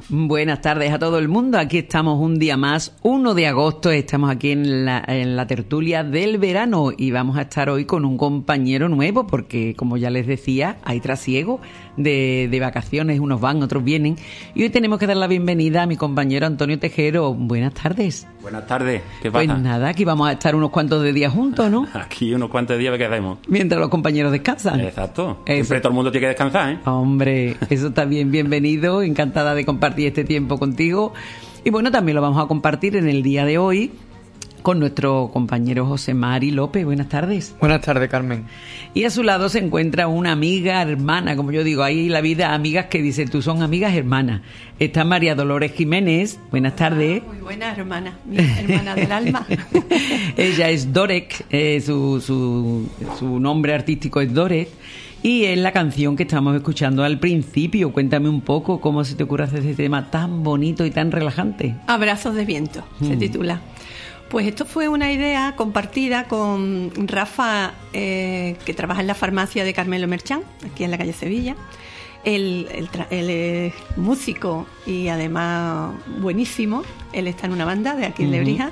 Buenas tardes a todo el mundo. Aquí estamos un día más, 1 de agosto. Estamos aquí en la tertulia del verano y vamos a estar hoy con un compañero nuevo porque, como ya les decía, hay trasiego de vacaciones. Unos van, otros vienen. Y hoy tenemos que dar la bienvenida a mi compañero Antonio Tejero. Buenas tardes. Buenas tardes. ¿Qué pasa? Pues nada, aquí vamos a estar unos cuantos de días juntos, ¿no? Aquí unos cuantos días que hacemos. Mientras los compañeros descansan. Exacto. Siempre todo el mundo tiene que descansar, ¿eh? Hombre, eso está bien. Bienvenido. Encantada de compartir este tiempo contigo. Y bueno, también lo vamos a compartir en el día de hoy con nuestro compañero José Mari López. Buenas tardes. Buenas tardes, Carmen. Y a su lado se encuentra una amiga, hermana, como yo digo, hay en la vida amigas que dicen, tú son amigas hermanas. Está María Dolores Jiménez. Buenas tardes. Muy buena hermana, mi hermana del alma. Ella es Dorek, su nombre artístico es Dorek. Y es la canción que estamos escuchando al principio. Cuéntame un poco cómo se te ocurre hacer este tema tan bonito y tan relajante. Abrazos de viento, se titula. Pues esto fue una idea compartida con Rafa, que trabaja en la farmacia de Carmelo Merchán, aquí en la calle Sevilla. Él es músico y además buenísimo. Él está en una banda de aquí en Lebrija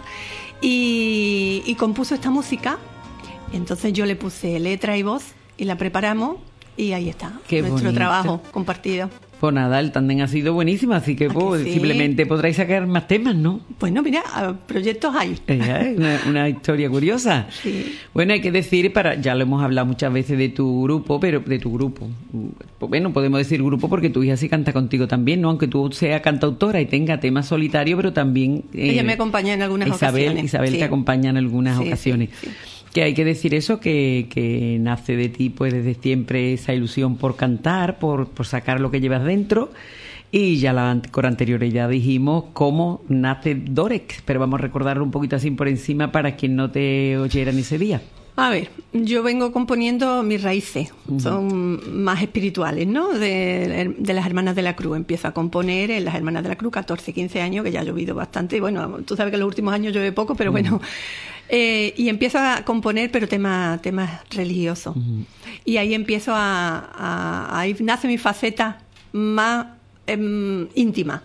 y compuso esta música. Entonces yo le puse letra y voz y la preparamos y ahí está. Qué nuestro bonito trabajo compartido. Pues nada, el tándem ha sido buenísimo, así que pues, sí. Simplemente podréis sacar más temas, ¿no? Pues no, mira, proyectos hay. Una historia curiosa. Sí. Bueno, hay que decir, ya lo hemos hablado muchas veces de tu grupo, pero de tu grupo. Bueno, podemos decir grupo porque tu hija sí canta contigo también, ¿no? Aunque tú seas cantautora y tenga temas solitarios, pero también... Ella me acompaña en algunas ocasiones. Isabel sí. te acompaña en algunas sí, ocasiones. Sí. Que hay que decir eso, que nace de ti pues desde siempre esa ilusión por cantar, por sacar lo que llevas dentro. Y ya con anterioridad dijimos cómo nace Dorek, pero vamos a recordarlo un poquito así por encima para quien no te oyeran ese día. A ver, yo vengo componiendo mis raíces, son más espirituales, ¿no? De las Hermanas de la Cruz. Empiezo a componer en las Hermanas de la Cruz, 14, 15 años, que ya ha llovido bastante. Bueno, tú sabes que en los últimos años llueve poco, pero bueno. Y empiezo a componer, pero temas religiosos. Y ahí empiezo ahí nace mi faceta más íntima.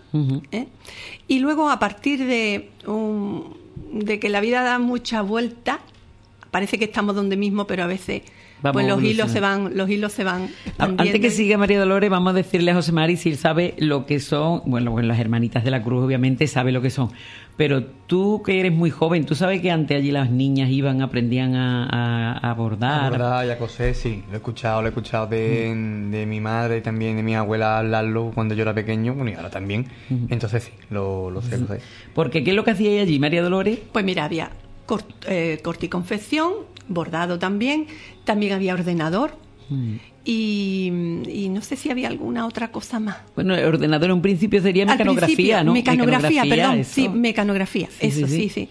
Y luego, a partir de que la vida da mucha vuelta, parece que estamos donde mismo, pero a veces pues los hilos se van expandiendo. Antes que siga María Dolores, vamos a decirle a José Mari si él sabe lo que son, bueno, las Hermanitas de la Cruz obviamente sabe lo que son, pero tú que eres muy joven, ¿tú sabes que antes allí las niñas aprendían a bordar? A bordar y a coser, sí, lo he escuchado de mi madre y también de mi abuela hablarlo cuando yo era pequeño, bueno, y ahora también, entonces sí, lo sé. Porque ¿qué es lo que hacía allí, María Dolores? Pues mira, había corte y confección, bordado también había ordenador y no sé si había alguna otra cosa más. Bueno, el ordenador en un principio sería mecanografía, ¿no? Mecanografía, perdón, eso. Sí, mecanografía, sí.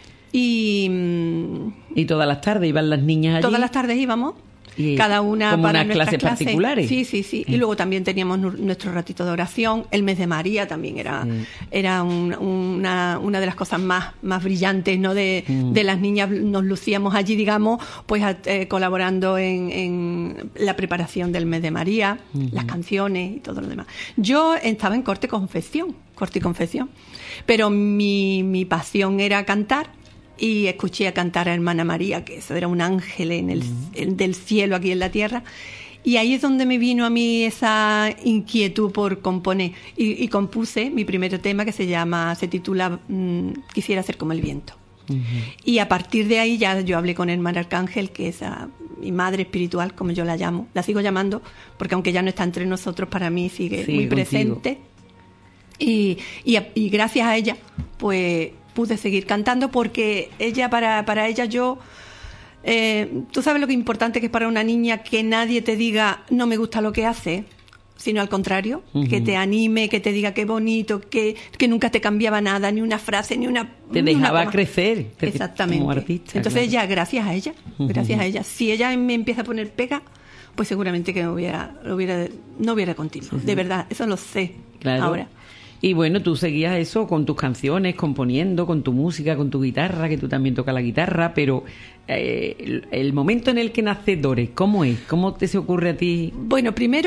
Y todas las tardes iban las niñas allí. Todas las tardes íbamos. Cada una como para unas clases particulares. Sí. Y luego también teníamos nuestro ratito de oración. El mes de María también era una de las cosas más brillantes, ¿no? De las niñas. Nos lucíamos allí, digamos, pues colaborando en la preparación del mes de María, las canciones y todo lo demás. Yo estaba en corte y confección, pero mi pasión era cantar. Y escuché a cantar a Hermana María, que eso era un ángel del cielo aquí en la tierra. Y ahí es donde me vino a mí esa inquietud por componer. Y compuse mi primer tema que se titula Quisiera ser como el viento. Y a partir de ahí ya yo hablé con Hermana Arcángel, que es mi madre espiritual, como yo la llamo. La sigo llamando, porque aunque ya no está entre nosotros, para mí sigue muy presente. Y gracias a ella, pues... pude seguir cantando porque ella para ella yo tú sabes lo que importante que es para una niña que nadie te diga no me gusta lo que hace, sino al contrario, que te anime, que te diga qué bonito, que nunca te cambiaba nada, ni una frase, ni una... Te dejaba crecer. Exactamente. Como artista. Entonces ella, gracias a ella, si ella me empieza a poner pega, pues seguramente que no hubiera continuado. De verdad, eso lo sé ahora. Y bueno, tú seguías eso con tus canciones, componiendo, con tu música, con tu guitarra, que tú también tocas la guitarra, pero el momento en el que nace Dorek, ¿cómo es? ¿Cómo te se ocurre a ti? Bueno, primero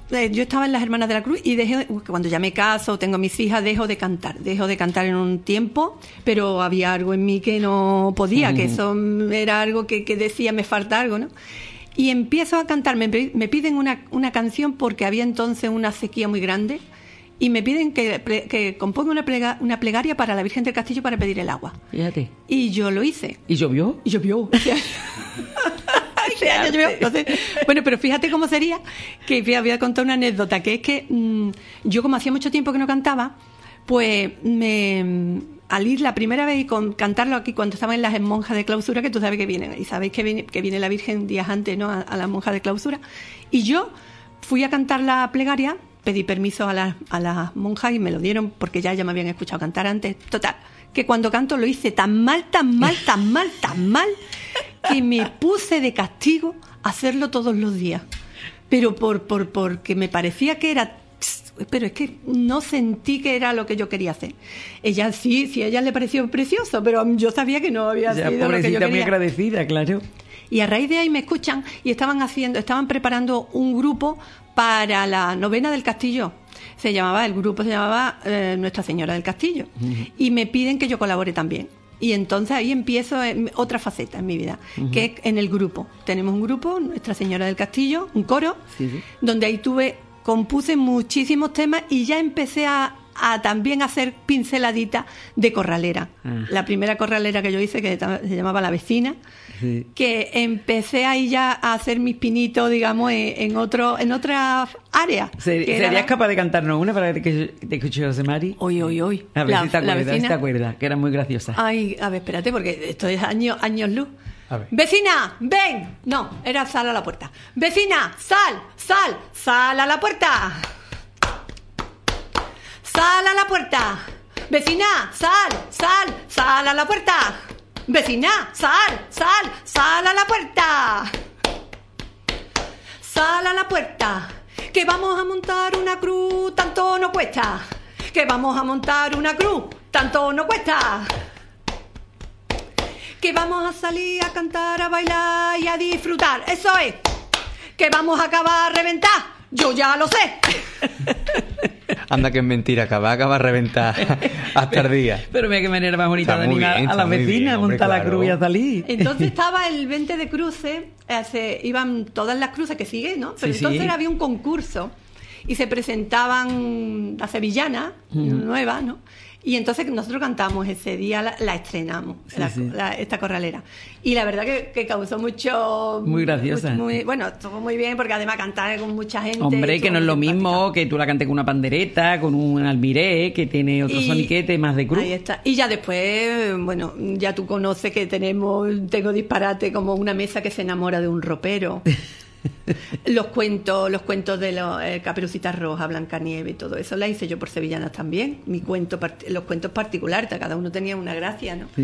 yo estaba en las Hermanas de la Cruz y cuando ya me caso, tengo mis hijas, dejo de cantar en un tiempo, pero había algo en mí que no podía, que eso era algo que decía, me falta algo, ¿no? Y empiezo a cantar, me piden una canción porque había entonces una sequía muy grande y me piden que componga una plegaria para la Virgen del Castillo para pedir el agua. Fíjate. Y yo lo hice. ¿Y llovió? Y llovió. Entonces, bueno, pero fíjate cómo sería, que voy a contar una anécdota, que es que yo, como hacía mucho tiempo que no cantaba, pues al ir la primera vez y cantarlo aquí cuando estaban en las monjas de clausura, que tú sabes que vienen, y sabéis que viene la Virgen días antes, ¿no?, a las monjas de clausura, y yo fui a cantar la plegaria, pedí permiso a las monjas y me lo dieron porque ya me habían escuchado cantar antes. Total, que cuando canto lo hice tan mal, que me puse de castigo a hacerlo todos los días. Pero porque me parecía que era... Pero es que no sentí que era lo que yo quería hacer. Ella sí, a ella le pareció precioso, pero yo sabía que no había sido lo que yo quería. Muy agradecida, claro. Y a raíz de ahí me escuchan y estaban preparando un grupo para la novena del Castillo. El grupo se llamaba Nuestra Señora del Castillo. Y me piden que yo colabore también. Y entonces ahí empiezo otra faceta en mi vida, que es en el grupo. Tenemos un grupo, Nuestra Señora del Castillo, un coro, donde ahí compuse muchísimos temas y ya empecé a también hacer pinceladitas de corralera. La primera corralera que yo hice, que se llamaba La Vecina, que empecé ahí ya a hacer mis pinitos, digamos, en otra área. ¿Serías capaz de cantarnos una para que te escuche José Mari? Hoy. A ver si te acuerdas, que era muy graciosa. Ay, a ver, espérate, porque esto es años luz. A ver. Vecina, ven. No, era sal a la puerta. Vecina, sal a la puerta. Sal a la puerta. Vecina, sal a la puerta. Vecina, sal a la puerta. Sal a la puerta. Que vamos a montar una cruz, tanto no cuesta. Que vamos a montar una cruz, tanto no cuesta. Que vamos a salir a cantar, a bailar y a disfrutar. Eso es. Que vamos a acabar a reventar. Yo ya lo sé. Anda, que es mentira, que va a acabar a reventar hasta el día. Pero mira qué manera más bonita de animar a las vecinas a montar la cruz y a salir. Entonces estaba el 20 de cruces, iban todas las cruces que siguen, ¿no? Pero entonces había un concurso y se presentaban las sevillanas nuevas, ¿no? Y entonces nosotros cantamos ese día, la estrenamos, esta corralera. Y la verdad que causó mucho... Muy graciosa. Bueno, estuvo muy bien porque además cantar con mucha gente... Hombre, que no es lo mismo que tú la cantes con una pandereta, con un almiré, que tiene otro soniquete más de cruz. Ahí está. Y ya después, bueno, ya tú conoces que tengo disparate como una mesa que se enamora de un ropero. Los cuentos de los Caperucita Roja, Blancanieves y todo eso la hice yo por sevillanas también. Los cuentos particulares, cada uno tenía una gracia, ¿no?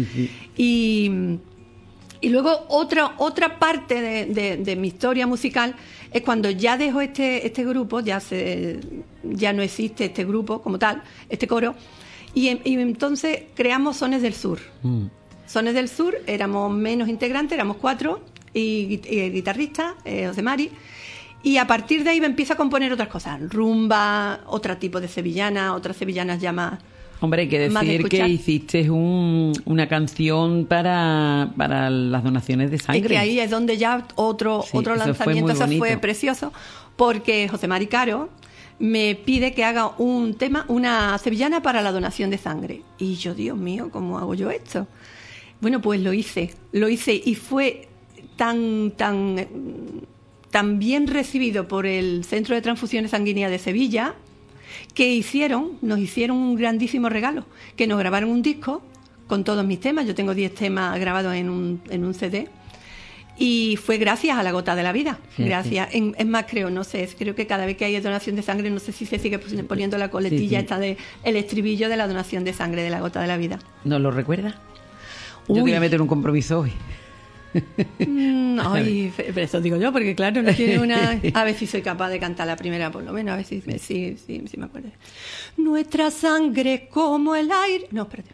Y luego otra parte de mi historia musical es cuando ya dejo este grupo, ya no existe este grupo como tal, este coro, y entonces creamos Sones del Sur. Sones del Sur, éramos menos integrantes, éramos 4, y el guitarrista, José Mari, y a partir de ahí me empiezo a componer otras cosas, rumba, otro tipo de sevillanas, otras sevillanas ya más... Hombre, hay que decir que hiciste una canción para las donaciones de sangre. Es que ahí es donde ya otro lanzamiento, eso fue precioso, porque José Mari Caro me pide que haga un tema, una sevillana para la donación de sangre. Y yo, Dios mío, ¿cómo hago yo esto? Bueno, pues lo hice y fue tan bien recibido por el Centro de Transfusiones Sanguíneas de Sevilla, que nos hicieron un grandísimo regalo, que nos grabaron un disco con todos mis temas. Yo tengo 10 temas grabados en un CD, y fue gracias a La Gota de la Vida. Gracias. Es más, creo que cada vez que hay donación de sangre, no sé si se sigue poniendo la coletilla esta de el estribillo de la donación de sangre de La Gota de la Vida. ¿No lo recuerdas? Yo te voy a meter un compromiso hoy. Ay, pero eso digo yo, porque claro, no tiene una... A ver si soy capaz de cantar la primera, por lo menos, a ver si me acuerdo. Nuestra sangre es como el aire... No, espérate.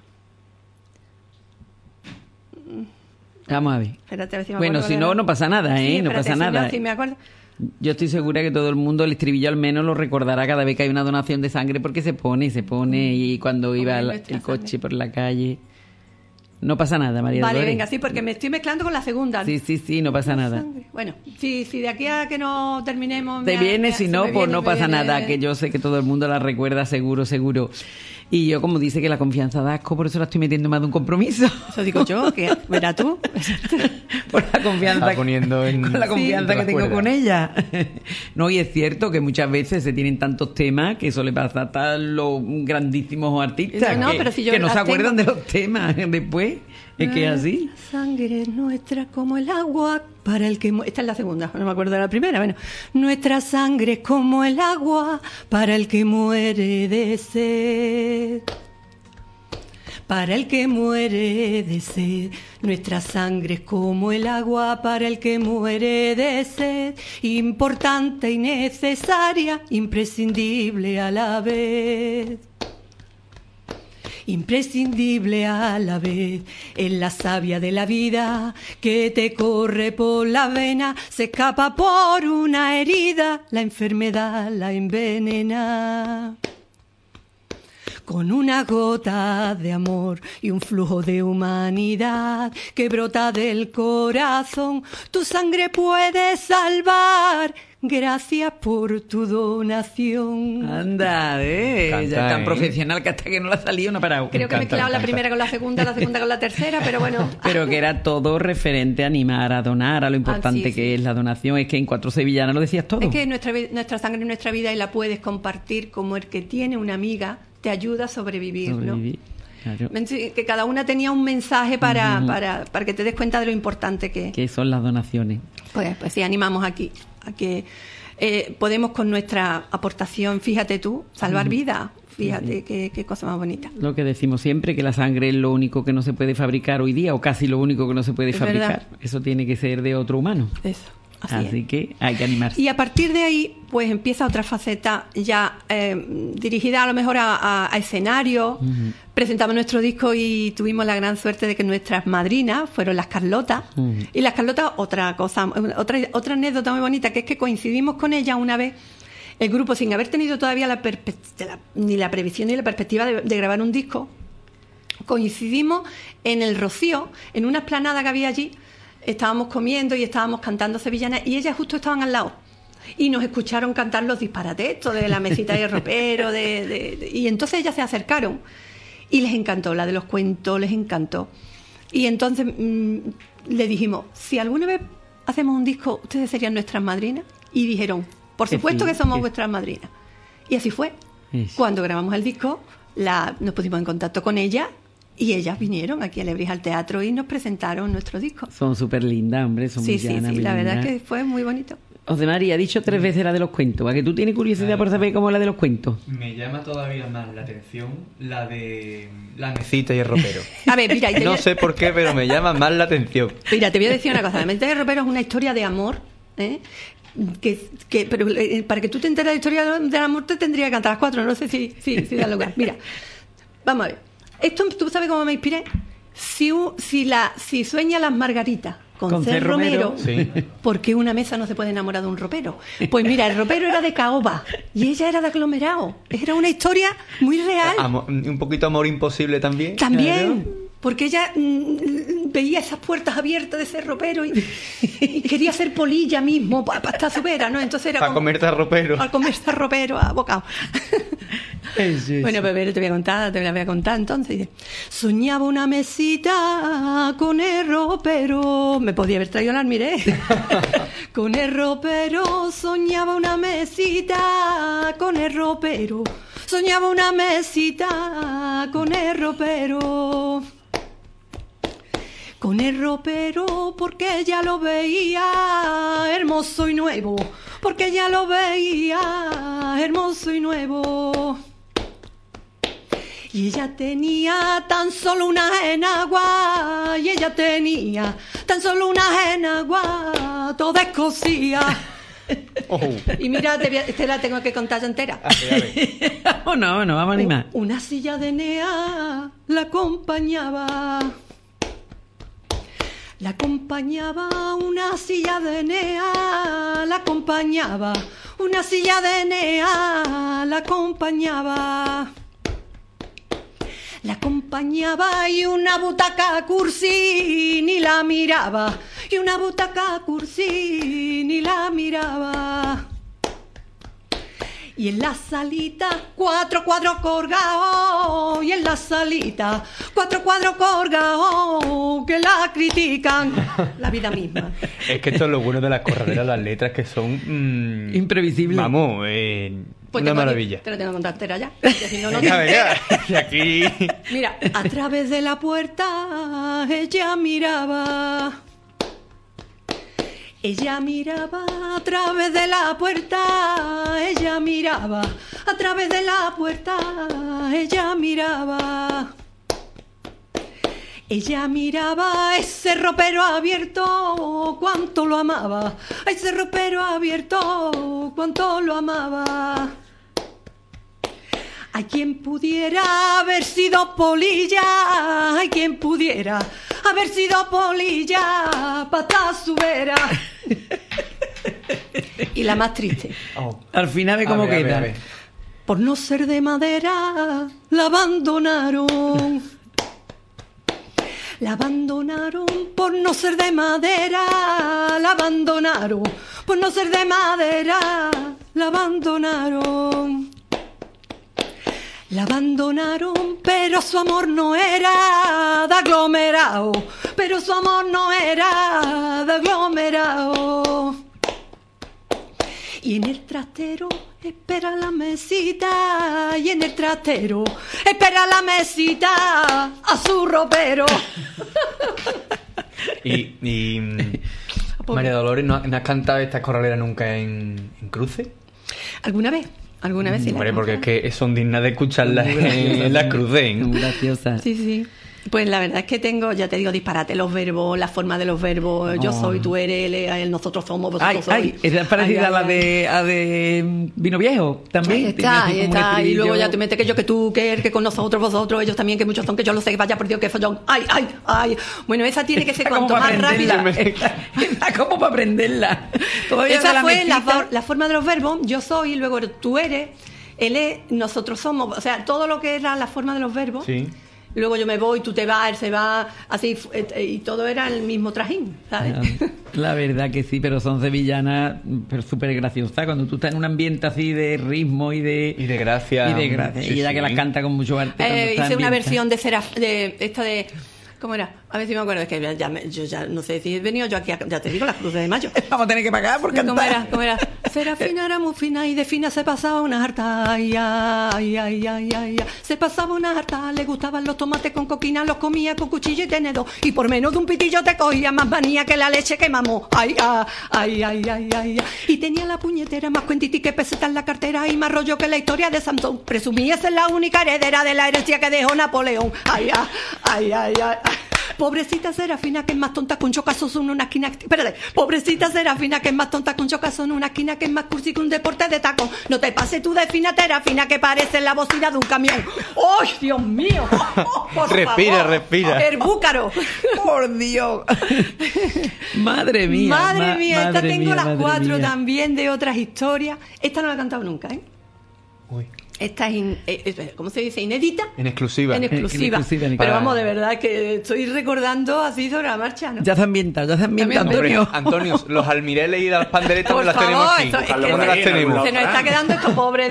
Vamos a ver. Espérate, a ver si me bueno, acuerdo. Si no pasa nada, ¿eh? Sí, no pasa nada. Sí, me acuerdo. Yo estoy segura que todo el mundo, el estribillo al menos, lo recordará cada vez que hay una donación de sangre, porque se pone, y cuando iba el coche por la calle. No pasa nada, María Dolores. Vale, venga, sí, porque me estoy mezclando con la segunda. Sí, no pasa nada. Bueno, si de aquí a que no terminemos... Te viene, si no, pues no pasa nada, que yo sé que todo el mundo la recuerda seguro. Y yo, como dice que la confianza da asco, por eso la estoy metiendo más de un compromiso. Eso digo yo, que verás tú. Por la confianza, con la confianza que tengo con ella. No, y es cierto que muchas veces se tienen tantos temas que eso le pasa a los grandísimos artistas que no se acuerdan de los temas después. Es que es así. La sangre es nuestra como el agua para el que muere. Esta es la segunda, no me acuerdo de la primera. Bueno, nuestra sangre es como el agua para el que muere de sed. Para el que muere de sed, nuestra sangre es como el agua para el que muere de sed, importante y necesaria, imprescindible a la vez. Imprescindible a la vez, es la savia de la vida que te corre por la vena, se escapa por una herida, la enfermedad la envenena. Con una gota de amor y un flujo de humanidad que brota del corazón, tu sangre puede salvar. Gracias por tu donación. Anda, ya tan profesional que hasta que no la ha salido no ha parado. Creo que he mezclado la primera con la segunda con la tercera, pero bueno. Pero que era todo referente a animar, a donar, a lo importante que es la donación. Es que en Cuatro Sevillanas lo decías todo. Es que nuestra sangre es nuestra vida y la puedes compartir como el que tiene una amiga te ayuda a sobrevivir. ¿No? Claro. Que cada una tenía un mensaje para que te des cuenta de lo importante que son las donaciones. Pues sí, animamos aquí a que podemos con nuestra aportación, fíjate tú, salvar vidas. Fíjate qué cosa más bonita. Lo que decimos siempre, que la sangre es lo único que no se puede fabricar hoy día, o casi lo único que no se puede fabricar. ¿Verdad? Eso tiene que ser de otro humano. Eso. Así que hay que animarse. Y a partir de ahí, pues empieza otra faceta ya dirigida a lo mejor a escenario. Presentamos nuestro disco y tuvimos la gran suerte de que nuestras madrinas fueron las Carlotas. Y las Carlotas, otra anécdota muy bonita, que es que coincidimos con ellas una vez, el grupo, sin haber tenido todavía ni la previsión ni la perspectiva de grabar un disco. Coincidimos en el Rocío, en una explanada que había allí. Estábamos comiendo y estábamos cantando sevillanas y ellas justo estaban al lado y nos escucharon cantar los disparates estos de la mesita y el ropero y entonces ellas se acercaron y les encantó, la de los cuentos les encantó, y entonces le dijimos, si alguna vez hacemos un disco, ¿ustedes serían nuestras madrinas? Y dijeron, por supuesto que somos vuestras madrinas. Y así fue. Cuando grabamos el disco nos pusimos en contacto con ellas y ellas vinieron aquí a Lebrija al teatro y nos presentaron nuestro disco. Son súper lindas, hombre. Son muy llanas, la verdad que fue muy bonito. José María, ha dicho 3 veces la de los cuentos. ¿A que tú tienes curiosidad por saber cómo es la de los cuentos? Me llama todavía más la atención la de la mesita y el ropero. A ver, mira... No sé por qué, pero me llama más la atención. Mira, te voy a decir una cosa. La mesita y el ropero es una historia de amor, pero para que tú te enteres de la historia del amor te tendría que cantar las 4. No sé si da lugar. Mira, vamos a ver. Esto, ¿tú sabes cómo me inspiré? Si sueña las margaritas con C. Romero, sí. ¿Por qué una mesa no se puede enamorar de un ropero? Pues mira, el ropero era de caoba y ella era de aglomerado. Era una historia muy real. Un poquito amor imposible también. También. Claro. Porque ella veía esas puertas abiertas de ese ropero y quería ser polilla mismo para estar su vera, ¿no? Entonces era para comerse a ropero. Para comerse a ropero, a bocado. Bueno, pero te voy a contar entonces. Soñaba una mesita con el ropero. Me podía haber traído el almiré. Con el ropero soñaba una mesita con el ropero. Soñaba una mesita con el ropero. Con el ropero porque ella lo veía hermoso y nuevo. Porque ella lo veía hermoso y nuevo. Y ella tenía tan solo una enagua. Y ella tenía tan solo una enagua. Toda escocía. Oh. Y mira, te la tengo que contar entera. No, vamos a animar. Una silla de Enea la acompañaba. La acompañaba una silla de Enea, la acompañaba una silla de Enea, la acompañaba. La acompañaba y una butaca cursi ni la miraba, y una butaca cursi ni la miraba. Y en la salita 4 cuadros colgados, y en la salita 4 cuadros colgados que la critican la vida misma. Es que esto es lo bueno de las corraleras, las letras que son imprevisibles. Vamos, Pues una maravilla. Te lo tengo que contar entera ya. Si no, no Venga, venga. Y aquí. Mira, a través de la puerta ella miraba. Ella miraba a través de la puerta, ella miraba a través de la puerta, ella miraba. Ella miraba a ese ropero abierto, cuánto lo amaba, a ese ropero abierto, cuánto lo amaba. Hay quien pudiera haber sido polilla, hay quien pudiera haber sido polilla, pata su vera. Y la más triste. Oh. Al final, ¿cómo queda? A ver. Por no ser de madera, la abandonaron. La abandonaron por no ser de madera, la abandonaron. Por no ser de madera, la abandonaron. La abandonaron, pero su amor no era de aglomerado, pero su amor no era de aglomerado. Y en el trastero espera la mesita, y en el trastero espera la mesita a su ropero. Y María Dolores, ¿no has cantado esta corralera nunca en cruce? ¿Alguna vez? Alguna vez sí. Hombre, porque es que son dignas de escucharlas en las cruces. Muy graciosas. Sí, sí. Pues la verdad es que tengo, ya te digo, disparate los verbos, la forma de los verbos. Yo soy, tú eres, él, nosotros somos, vosotros sois. Es parecida a de Vino Viejo, también. Ahí está. Y luego ya te metes que yo, que tú, que él, que con nosotros, vosotros, ellos también, que muchos son, que yo lo sé, vaya por Dios, que follón. Ay. Bueno, esa tiene que ser cuanto más rápida. Está como para aprenderla. Todavía esa fue la forma de los verbos. Yo soy, luego tú eres, él es, nosotros somos. O sea, todo lo que era la forma de los verbos. Sí. Luego yo me voy, tú te vas, él se va, así, y todo era el mismo trajín, ¿sabes? La verdad que sí, pero son sevillanas, pero súper graciosas. Cuando tú estás en un ambiente así de ritmo y de gracia. Sí, y ella que las canta con mucho arte. Hice una versión de esta de... ¿Cómo era? A ver si me acuerdo, es que yo ya no sé si he venido yo aquí, ya te digo, las cruces de mayo. Vamos a tener que pagar por cantar. ¿Cómo era? Serafina era muy fina y de fina se pasaba una harta. Ay. Se pasaba una harta, le gustaban los tomates con coquina, los comía con cuchillo y tenedor. Y por menos de un pitillo te cogía más manía que la leche que mamó. Ay. Y tenía la puñetera más cuentiti que peseta en la cartera y más rollo que la historia de Samson. Presumía ser la única heredera de la herencia que dejó Napoleón. Ay. Pobrecita Serafina, que es más tonta que un chocazo en una esquina. Espérate. Pobrecita Serafina, que es más tonta que un chocazo en una esquina, que es más cursi que un deporte de taco. No te pases tú de fina, Terafina, que parece la bocina de un camión. ¡Ay, Dios mío! Por respira. El búcaro. Por Dios. Madre mía. Madre mía, esta tengo las 4 mía. también de otras historias. Esta no la he cantado nunca, ¿eh? Uy. Esta es, ¿cómo se dice? ¿Inédita? En exclusiva. En exclusiva. Pero vamos, de verdad que estoy recordando así sobre la marcha, ¿no? Ya se ambienta, Antonio. Antonio, los almireles y las panderetas ¿dónde las tenemos aquí? ¿Dónde las tenemos? Se nos está quedando esto pobre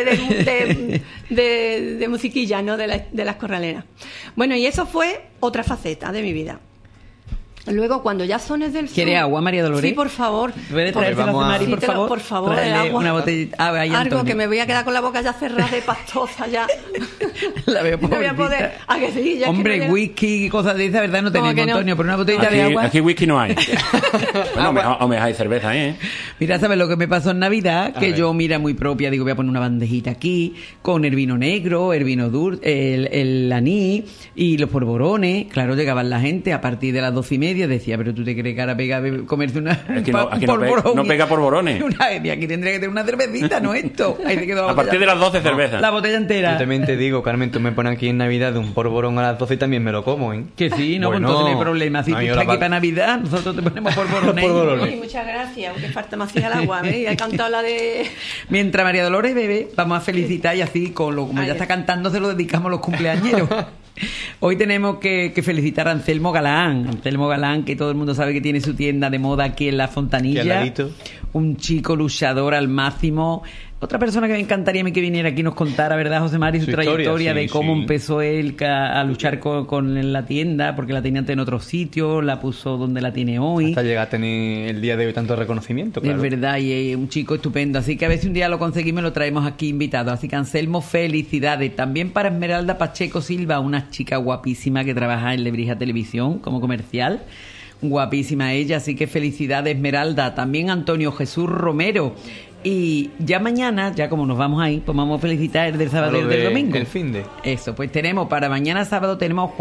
de musiquilla, ¿no? De las corraleras. Bueno, y eso fue otra faceta de mi vida. Luego, cuando ya Sones del Sur... ¿Quiere agua, María Dolores? Sí, por favor. ¿Puede traerse la Mari, por favor? Por favor, el Traerle agua. una botellita. Algo Antonio, que me voy a quedar con la boca ya cerrada de pastosa ya. La veo no voy a poder... ¿A que sí? Ya hombre, que no whisky y cosas de esa, ¿verdad? No tenemos, que no? Antonio, pero una botellita de agua... Aquí whisky no hay. Bueno, o me hay cerveza, ¿eh? Mira, ¿sabes lo que me pasó en Navidad? Que yo, mira, muy propia, digo, voy a poner una bandejita aquí, con el vino negro, el vino dulce, el anís y los polvorones. Claro, llegaban la gente a partir de las 12:30, media. Decía, pero tú te crees que ahora pega comerse una... Es que aquí no pega por borones. Aquí tendría que tener una cervecita, ¿no? Esto. Ahí se quedó a partir de las 12 cervezas. La botella entera. Yo también te digo, Carmen, tú me pones aquí en Navidad un porborón a las 12 y también me lo como, ¿eh? Que sí, no, bueno, pues entonces no hay problema. Si tú estás aquí para Navidad, nosotros te ponemos porborones. Uy, muchas gracias, porque falta más al agua, ¿ves? He cantado la de... Mientras María Dolores bebe, vamos a felicitar y así, como ya está cantando, se lo dedicamos a los cumpleañeros. Hoy tenemos que felicitar a Anselmo Galán, que todo el mundo sabe que tiene su tienda de moda aquí en La Fontanilla. Un chico luchador al máximo. Otra persona que me encantaría que viniera aquí y nos contara, ¿verdad, José Mari? Su trayectoria de cómo empezó él a luchar con la tienda, porque la tenía antes en otro sitio, la puso donde la tiene hoy. Hasta llegar a tener el día de hoy tanto reconocimiento, claro. Es verdad, y es un chico estupendo. Así que a ver si un día lo conseguimos y lo traemos aquí invitado. Así que Anselmo, felicidades. También para Esmeralda Pacheco Silva, una chica guapísima que trabaja en Lebrija Televisión como comercial. Guapísima ella, así que felicidades, Esmeralda. También Antonio Jesús Romero. Y ya mañana, ya como nos vamos ahí, pues vamos a felicitar el del sábado y el del domingo. El fin de. Eso, pues tenemos para mañana sábado tenemos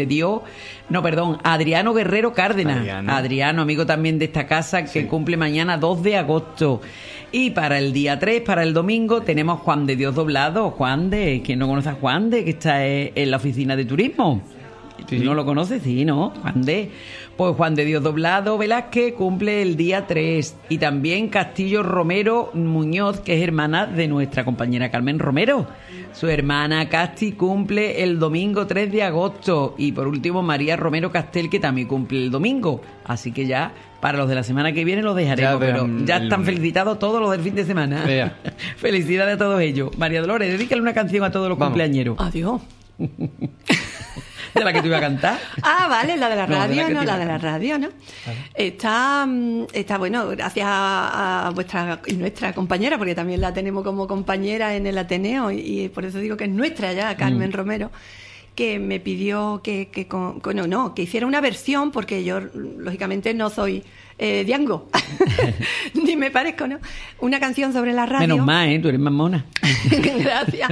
Adriano Guerrero Cárdenas. Adriano, amigo también de esta casa, que cumple mañana 2 de agosto. Y para el día 3, para el domingo, tenemos Juan de Dios Doblado. Juan de, ¿quién no conoce a Juan de? Que está en la oficina de turismo. Sí. ¿No lo conoces? Sí, ¿no? Juan de... Pues Juan de Dios Doblado Velázquez cumple el día 3. Y también Castillo Romero Muñoz, que es hermana de nuestra compañera Carmen Romero. Su hermana Casti cumple el domingo 3 de agosto. Y por último María Romero Castel, que también cumple el domingo. Así que ya para los de la semana que viene los dejaremos. Pero ya están felicitados todos los del fin de semana. Felicidades a todos ellos. María Dolores, dedícale una canción a todos los cumpleañeros. Adiós. ¿De la que te iba a cantar? Ah, vale, la de la radio, ¿no? La de la radio, ¿no? Está bueno, gracias a vuestra y nuestra compañera, porque también la tenemos como compañera en el Ateneo, y por eso digo que es nuestra ya, Carmen Romero, que me pidió que hiciera una versión, porque yo, lógicamente, no soy Diango, ni me parezco, ¿no? Una canción sobre la radio. Menos mal, tú eres más mona. Gracias.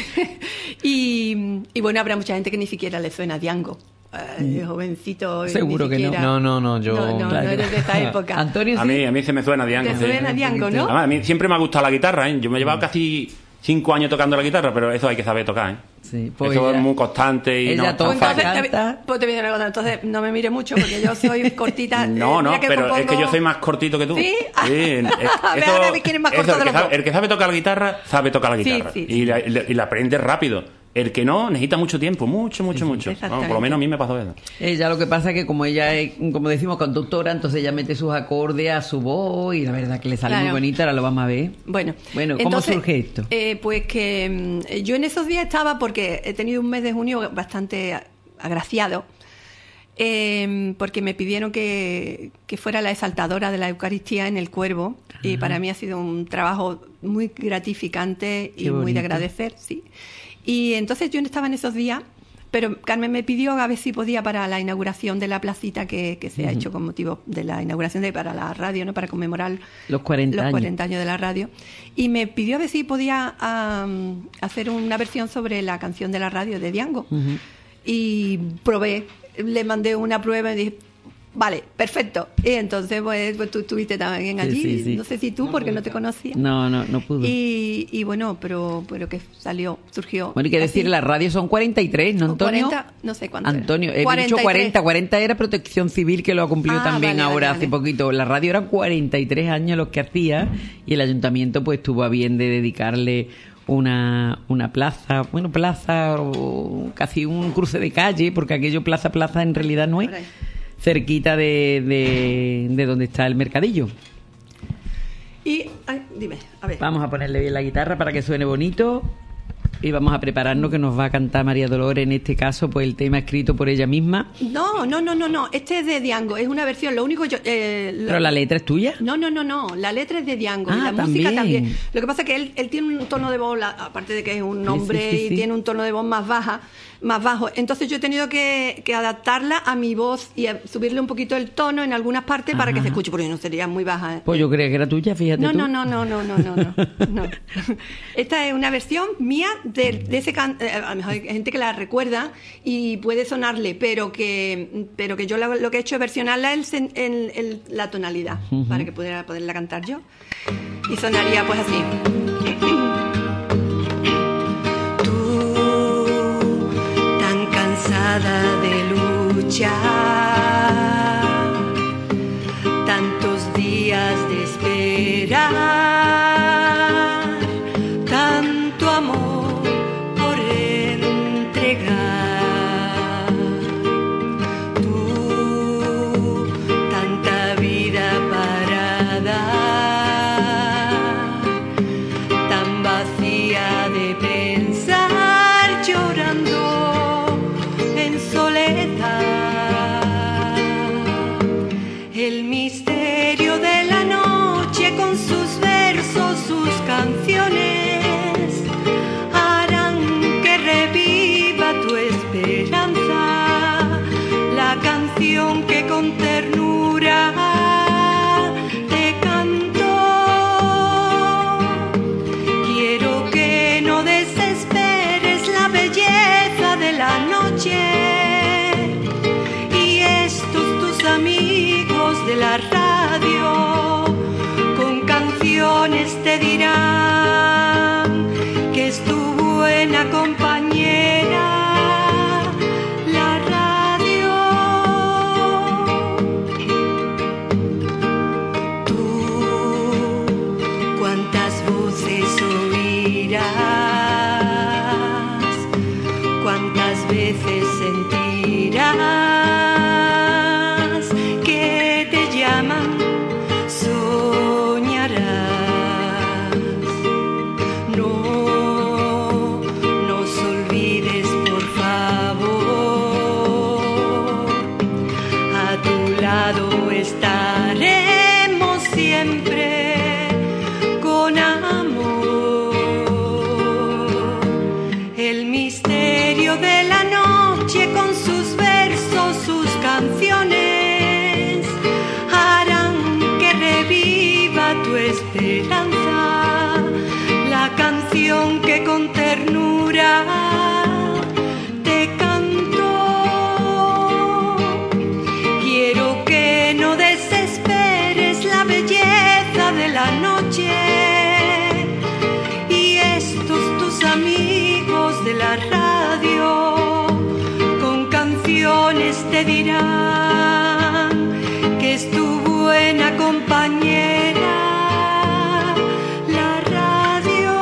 Y bueno, habrá mucha gente que ni siquiera le suena Diango. Jovencito. Seguro que no. No, yo... No, claro. No eres de esta época. Antonio, ¿sí? A mí se me suena Diango. Te suena Diango, ¿no? Además, a mí siempre me ha gustado la guitarra, ¿eh? Yo me he llevado casi 5 años tocando la guitarra, pero eso hay que saber tocar, ¿eh? Sí, pues eso es muy constante y ella no toca, canta. Pues te voy a decir una cosa, entonces no me mire mucho porque yo soy cortita. No, pero es que yo soy más cortito que tú. ¿Sí? Sí. A ver quién es más corto de los dos. El que sabe tocar la guitarra, sabe tocar la guitarra. Sí. Y la aprende rápido. El que no, necesita mucho tiempo, mucho. Vamos, por lo menos a mí me pasó eso. Ella lo que pasa es que como ella es, como decimos, conductora, entonces ella mete sus acordes a su voz y la verdad que le sale muy bonita, ahora lo vamos a ver. Bueno, ¿cómo entonces, surge esto? Pues que yo en esos días estaba, porque he tenido un mes de junio bastante agraciado, porque me pidieron que fuera la exaltadora de la Eucaristía en El Cuervo. Ajá. Y para mí ha sido un trabajo muy gratificante y muy de agradecer, sí. Y entonces yo estaba en esos días, pero Carmen me pidió a ver si podía para la inauguración de la placita que se ha hecho con motivo de la inauguración para la radio, ¿no? Para conmemorar los 40 años de la radio. Y me pidió a ver si podía hacer una versión sobre la canción de la radio de Diango. Y probé, le mandé una prueba y dije, vale, perfecto. Y entonces pues tú estuviste también allí. Sí. No sé si tú, porque no te conocía. No pudo. Y bueno, pero que surgió. Bueno, hay que decir, la radio son 43, ¿no, Antonio? 40, no sé cuánto. Antonio, he dicho 40 era Protección Civil, que lo ha cumplido también ahora hace poquito. La radio eran 43 años los que hacía, y el ayuntamiento pues tuvo a bien de dedicarle una plaza, o casi un cruce de calle, porque aquello plaza en realidad no es. Cerquita de donde está el mercadillo. Y, dime, a ver. Vamos a ponerle bien la guitarra para que suene bonito. Y vamos a prepararnos, que nos va a cantar María Dolores, en este caso, pues el tema escrito por ella misma. No. Este es de Diango, es una versión. Lo único ¿Pero la letra es tuya? No. La letra es de Diango. Y la música también. Lo que pasa es que él tiene un tono de voz, aparte de que es un hombre y tiene un tono de voz más más bajo. Entonces yo he tenido que adaptarla a mi voz y a subirle un poquito el tono en algunas partes para que se escuche, porque no sería muy baja. Pues yo creía que era tuya, fíjate tú. No. Esta es una versión mía de ese a lo mejor hay gente que la recuerda y puede sonarle, pero que yo lo que he hecho es versionarla en la tonalidad, para que pudiera poderla cantar yo. Y sonaría pues así. De luchar, tantos días de esperar, tanto amor por entregar, tú tanta vida para dar, tan vacía de pensar, llorando en soledad. El misterio de la noche con sus versos, sus canciones harán que reviva tu esperanza, la canción que con ternura te canto. Quiero que no desesperes la belleza de la noche, y estos tus amigos de la radio con canciones te dirán que es tu buena compañera la radio. Tú cuántas voces oirás, cuántas veces sentirás que te llaman, soñarás. No nos olvides, por favor, a tu lado estaremos siempre con amor. El misterio de la noche con sus versos, sus canciones harán que reviva tu esperanza, la canción que con ternura te canto. Quiero que no desesperes la belleza de la noche, y estos tus amigos de la radio con canciones te dirán que es tu buena compañera la radio.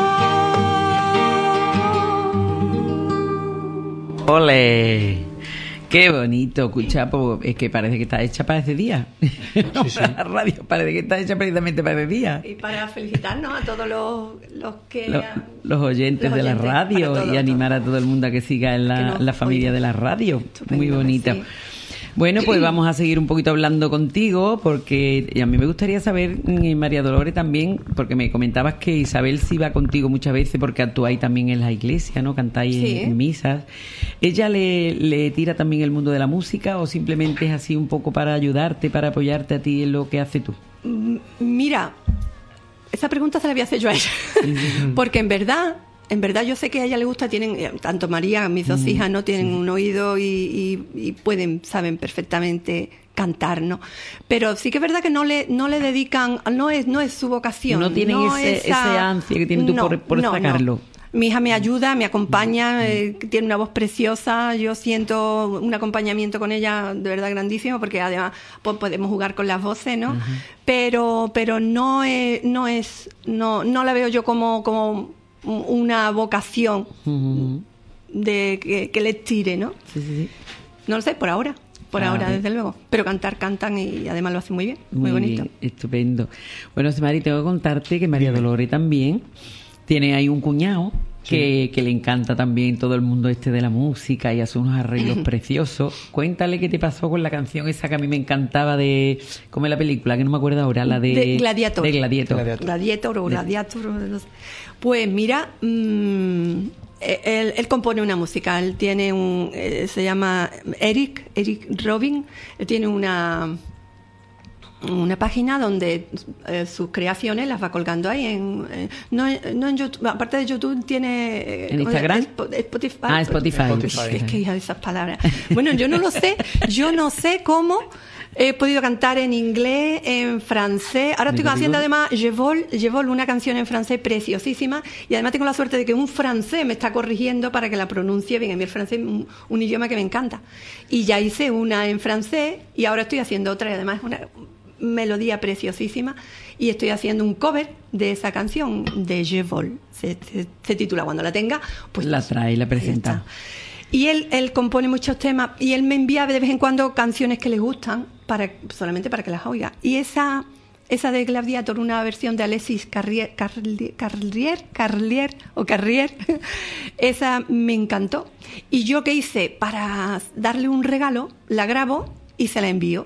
¡Ole! ¡Qué bonito! Escucha, pues, es que parece que está hecha para ese día. Sí. La radio parece que está hecha precisamente para ese día. Y para felicitarnos a todos los que... Los oyentes de la radio y animar a todo el mundo a que siga en la familia de la radio. Estupendo, Muy bonita. sí. Bueno, pues vamos a seguir un poquito hablando contigo, porque a mí me gustaría saber, María Dolores, también, porque me comentabas que Isabel sí va contigo muchas veces porque actuáis también en la iglesia, ¿no? Cantáis Sí. en misas. ¿Ella le tira también el mundo de la música o simplemente es así un poco para ayudarte, para apoyarte a ti en lo que haces tú? Mira, esa pregunta se la voy a hacer yo a ella. Porque en verdad yo sé que a ella le gusta, tienen, tanto María, mis dos hijas, ¿no? Tienen un oído y saben perfectamente cantar, ¿no? Pero sí que es verdad que no le dedican, no es su vocación. No tienen ese ansia que tienes tú por sacarlo. Mi hija me ayuda, me acompaña, tiene una voz preciosa, yo siento un acompañamiento con ella de verdad grandísimo, porque además pues, podemos jugar con las voces, ¿no? Pero no la veo yo como una vocación de que les tire, ¿no? Sí. No lo sé, por ahora, desde luego. Pero cantan y además lo hacen muy bien, muy bonito. Bien, estupendo. Bueno, Mari, tengo que contarte que María Dolores también tiene ahí un cuñado que le encanta también todo el mundo de la música y hace unos arreglos preciosos. Cuéntale qué te pasó con la canción esa que a mí me encantaba de... ¿Cómo es la película? Que no me acuerdo ahora, la de Gladiator. Gladiator. Pues mira, Él compone una música, él tiene se llama Eric Robin, él tiene una página donde sus creaciones las va colgando ahí no en YouTube, aparte de YouTube tiene ¿en Instagram? Spotify. Spotify. Es que hija de esas palabras. Bueno, yo no sé cómo he podido cantar en inglés, en francés. Ahora estoy haciendo además Je Vol, una canción en francés preciosísima, y además tengo la suerte de que un francés me está corrigiendo para que la pronuncie bien. A mí el francés es un idioma que me encanta. Y ya hice una en francés y ahora estoy haciendo otra, y además es una melodía preciosísima, y estoy haciendo un cover de esa canción de Je Vol. Se titula. Cuando la tenga, pues la trae y la presenta. Y él compone muchos temas, y él me envía de vez en cuando canciones que le gustan solamente para que las oiga. Y esa de Gladiator, una versión de Alexis Carrier, esa me encantó. Y yo, ¿qué hice? Para darle un regalo, la grabo y se la envío.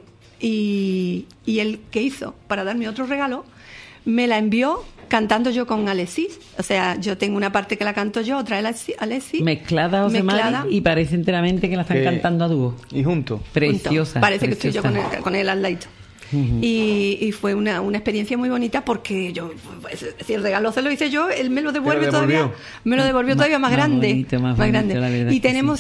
Y él, ¿qué hizo? Para darme otro regalo, me la envió cantando yo con Alexis. O sea, yo tengo una parte que la canto yo, otra Alexis. Mezclada, José Mari, y parece enteramente que la están cantando a dúo. Y juntos. Preciosa. Parece preciosa. Que estoy yo con él al ladito. Uh-huh. Y fue una experiencia muy bonita, porque yo, pues, si el regalo se lo hice yo, él me lo devuelve todavía. Me lo devolvió todavía más grande. Más grande. Y tenemos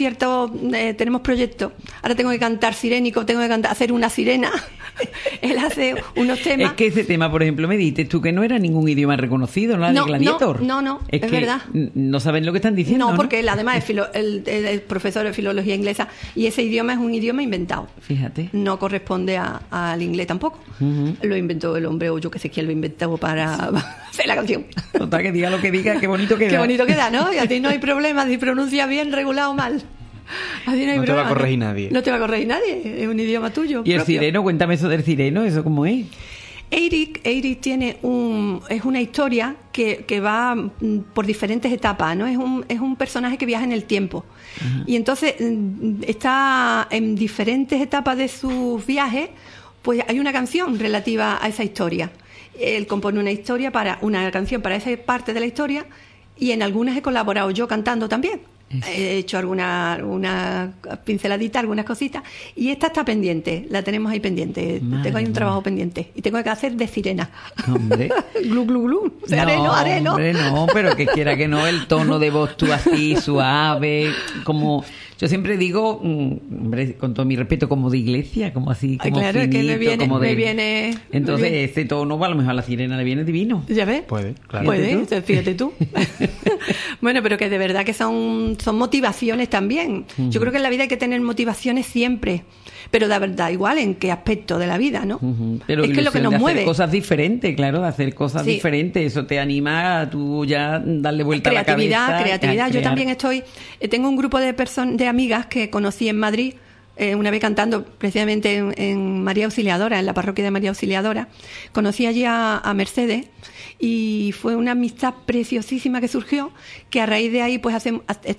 tenemos proyectos. Ahora tengo que cantar sirénico, hacer una sirena. Él hace unos temas. Es que ese tema, por ejemplo, me dices tú que no era ningún idioma reconocido, ¿no? De Gladiator. No, es que verdad. No saben lo que están diciendo. No, porque él además es profesor de filología inglesa, y ese idioma es un idioma inventado. Fíjate. No corresponde al inglés tampoco. Uh-huh. Lo inventó el hombre, o yo que sé quién lo inventó para hacer la canción. Total, que diga lo que diga, qué bonito queda. Qué bonito queda, ¿no? Y a ti no hay problema si pronuncia bien, regulado o mal. No te va a corregir nadie. No te va a corregir nadie, es un idioma tuyo. ¿Y el propio. sireno? Cuéntame eso del sireno, ¿eso cómo es? Eric tiene es una historia que va por diferentes etapas, ¿no? Es un personaje que viaja en el tiempo. Uh-huh. Y entonces está en diferentes etapas de sus viajes, pues hay una canción relativa a esa historia. Él compone una canción para esa parte de la historia, y en algunas he colaborado yo cantando también. He hecho alguna pinceladita, algunas cositas, y esta está pendiente, la tenemos ahí pendiente. Tengo ahí un trabajo pendiente, y tengo que hacer de sirena. Hombre. Glu, glu, glu. O sea, areno. Hombre, no, pero que quiera que no, el tono de voz tú así, suave, como... Yo siempre digo, hombre, con todo mi respeto, como de iglesia, como así, como claro, finito, que me viene. Entonces, ese tono, a lo mejor a la sirena le viene divino. ¿Ya ves? Puede, claro. Puede, fíjate tú. Bueno, pero que de verdad que son motivaciones también. Uh-huh. Yo creo que en la vida hay que tener motivaciones siempre, pero de verdad igual en qué aspecto de la vida, ¿no? Uh-huh. Pero es que es lo que nos mueve. Hacer cosas diferentes, claro, de hacer cosas diferentes, eso te anima a tú ya darle vuelta a la cabeza. Creatividad. Yo también tengo un grupo de amigas que conocí en Madrid, una vez cantando precisamente en María Auxiliadora, en la parroquia de María Auxiliadora. Conocí allí a Mercedes, y fue una amistad preciosísima que surgió, que a raíz de ahí pues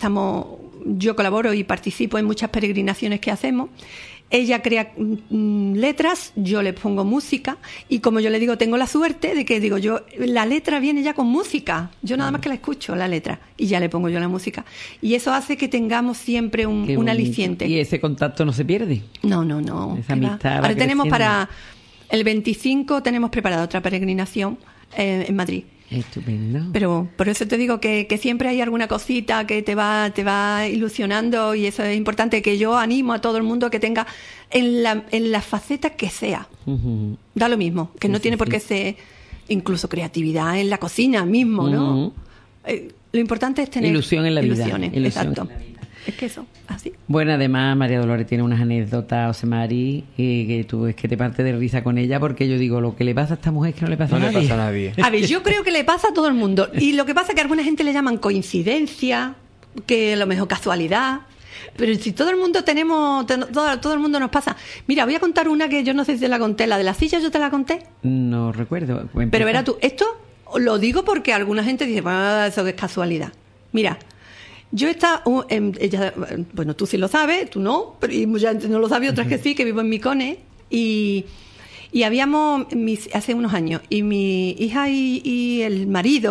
yo colaboro y participo en muchas peregrinaciones que hacemos. Ella crea letras, yo le pongo música, y como yo le digo, tengo la suerte de que la letra viene ya con música. Yo nada más que la escucho, la letra, y ya le pongo yo la música. Y eso hace que tengamos siempre un aliciente. ¿Y ese contacto no se pierde? No. Esa amistad. Ahora tenemos para el 25, tenemos preparada otra peregrinación en Madrid. Estupendo. Pero por eso te digo que siempre hay alguna cosita que te va ilusionando, y eso es importante, que yo animo a todo el mundo que tenga en la faceta que sea. Uh-huh. Da lo mismo, que no tiene por qué ser incluso creatividad en la cocina mismo, ¿no? Uh-huh. Lo importante es tener ilusión en la vida. Exacto. Es que eso, así. Bueno, además María Dolores tiene unas anécdotas, José Mari, que tú es que te partes de risa con ella, porque yo digo, lo que le pasa a esta mujer es que no le pasa a nadie. No le pasa a nadie. A ver, yo creo que le pasa a todo el mundo. Y lo que pasa es que a alguna gente le llaman coincidencia, que a lo mejor casualidad. Pero si todo el mundo todo el mundo nos pasa. Mira, voy a contar una que yo no sé si te la conté. La de la silla, ¿yo te la conté? No recuerdo. Pero verás tú, esto lo digo porque alguna gente dice, eso es casualidad. Mira, yo estaba, bueno, tú sí lo sabes, tú no, pero y mucha gente no lo sabe, otras que sí, que vivo en Micones, y habíamos, hace unos años, y mi hija y el marido,